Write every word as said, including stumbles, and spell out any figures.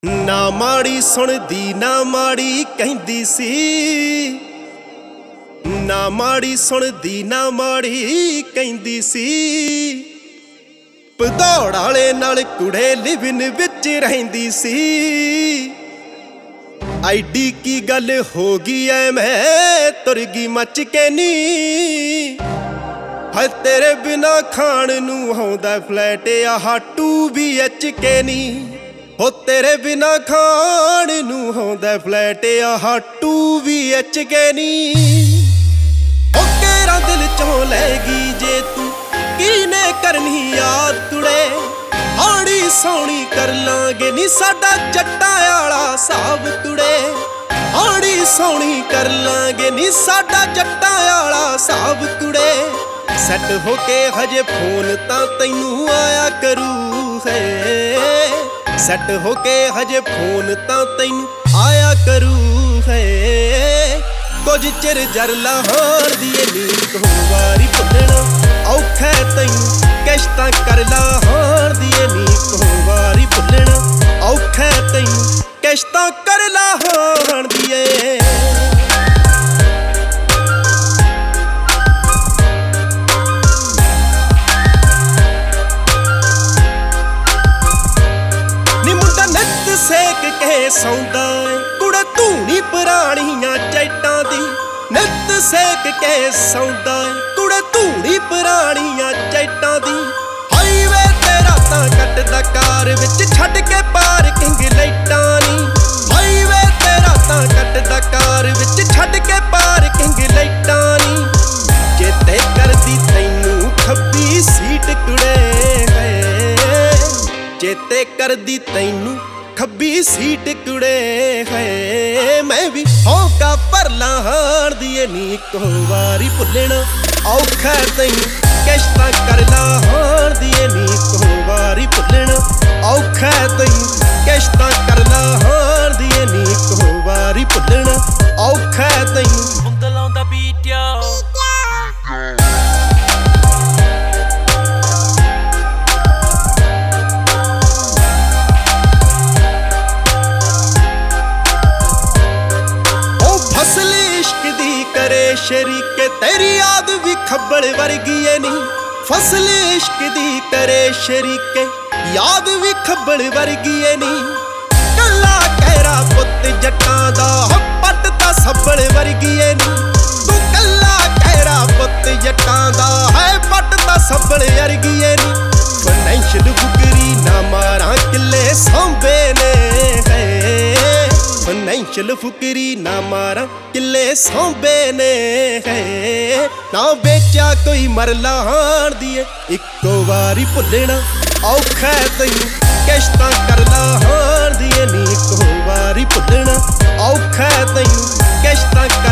ना माड़ी सुनदी ना माड़ी कहंदी सी, ना माड़ी सुनदी ना माड़ी कहंदी सी। भदौड़ वाले नाल कुड़े लिविन विच रहिंदी सी। आईडी की गल हो गई ऐ मैं तुर गई मच के नी। है तेरे बिना खाण नू आउंदा फ्लैट आह टू बी एच के नी। हो तेरे बिना खाण नू आउंदा फ्लैट आह टू बी एच के नी। हो केरा दिल चों लैगी जे तू कीने करनी याद तुड़े। हाड़ी सोनी कर लांगे नी साडा जट्टां आला साहब तुड़े। हाड़ी सोनी कर लांगे नी साडा जट्टां आला साहब तुड़े। सैट होके हजे फोन तां तैनू आया करू है। सैट होके हजे फोन तां तैनू आया करू है। कुछ चिर जर लाहौर दिए नी दो वारी भुलना औखा तैनू। किश्तां कर लाहौर दिए नी दो वारी भुलना औखा तैनू। किश्तां कर लाहौर दिए। सेक के सौंदा कुड़े धूनी पुराणियां चैटां दी। नित सेक के सौंदा कुड़े धूनी पुराणियां चैटां दी। हाईवे ते रातां कटदा कार विच छड्ड के पार्किंग लाइटां नी। हाईवे ते रातां कटदा कार विच छड्ड के पार्किंग लाइटां नी। चेते करदी तैनू खब्बी सीट कुड़े है। चेते करदी तैनू खब्बी सीट कुड़े है। मैं भी होका पर लाहौर दिए नी को वारी भुलना औखा तैनू। किश्तां कर लाहौर दिए नी को वारी भुलना औखा तैनू। किश्तां कर लाहौर दिए नी को वारी भुलना औखा तैनू। Bundle on the beat, yo. शरीके तेरी याद भी खब्बल वर्गी है नी। फसल इश्क दी करे शरीके याद भी खब्बल वर्गी है नी। कला कहरा पुत जट्टां दा पट ता सब्बल वर्गी है नी। तू कला कहरा पुत जट्टां दा है पट ता सब्बल वर्गी है नी। फाइनैंशियल फुकरी ना मारा किले सांबे ने है। फाइनैंशियल फुकरी ना मारा किले सांबे ने है। ना बेचा कोई मरला हाण दिए इक्को वारी भुलना औखा तैनू। किश्तां कर लाहौर दिए नी इक्को वारी भुलना औखा तैनू। किश्तां कर